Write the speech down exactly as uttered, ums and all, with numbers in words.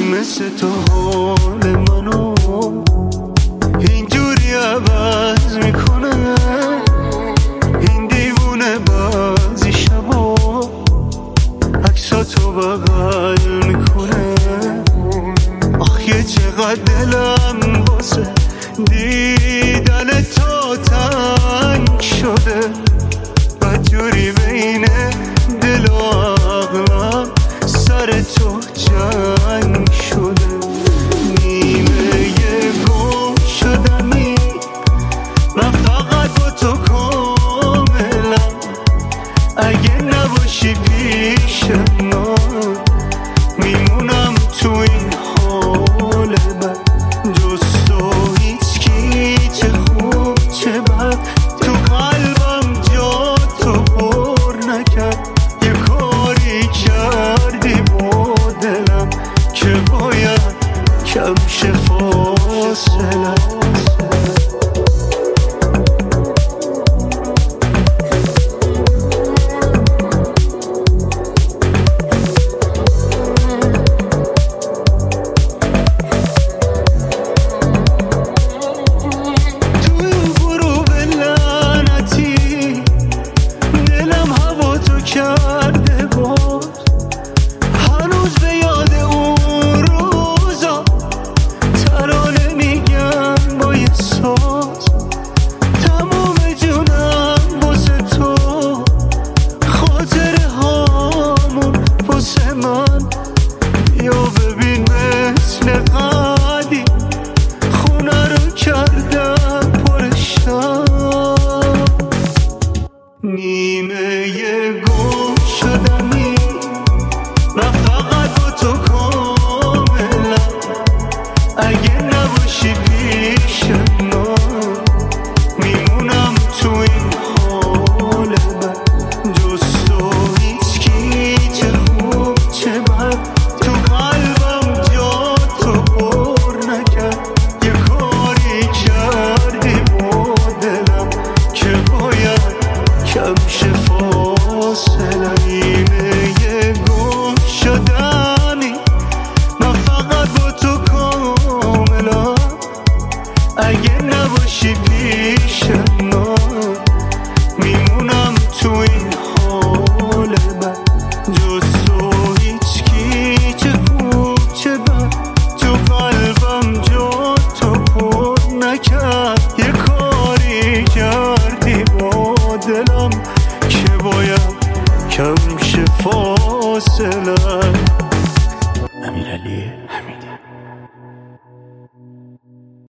مثل تو حال منو اینجوری عوض میکنه، این دیوونه بعضی شبا عکساتو بغل میکنه. آخه چقدر دلم واسه دیدن تو تنگ شده، بدجوری بین دل و عقلم سر تو جنگ شده. نیمه گم شدمی من فقط با تو کاملم، اگه نباشی پیش من میمونم تو این حال بد. جز تو هیچ کی چه خوب چه بد تو قلبم جا تو پر نکرد. یه کاری کردی با دلم که باید کم شه فاصلت. کرده باز هنوز به یاد اون روزا ترانه میگم با یه ساز. تمام جونم واسه تو، خاطره هامون واسه من. بیا ببین مثل قدیم خونه رو کردم پرشم. نیمه گم شدمی من فقط با تو کاملم، اگه نباشی پیش من میمونم تو این حال بد. جز تو هیچ کی چه خوب چه بد تو قلبم جا تو پر نکرد. یه کاری کردی با دلم که باید کم شه فاصله. نیمه گم شدمی من فقط با تو کاملم، اگه نباشی پیش من میمونم تو این حال بد. جز تو هیچ کی چه خوب چه بد تو قلبم جا تو پر نکرد. یه کاری کردی با دلم که باید کم شه فاصله. امیرعلی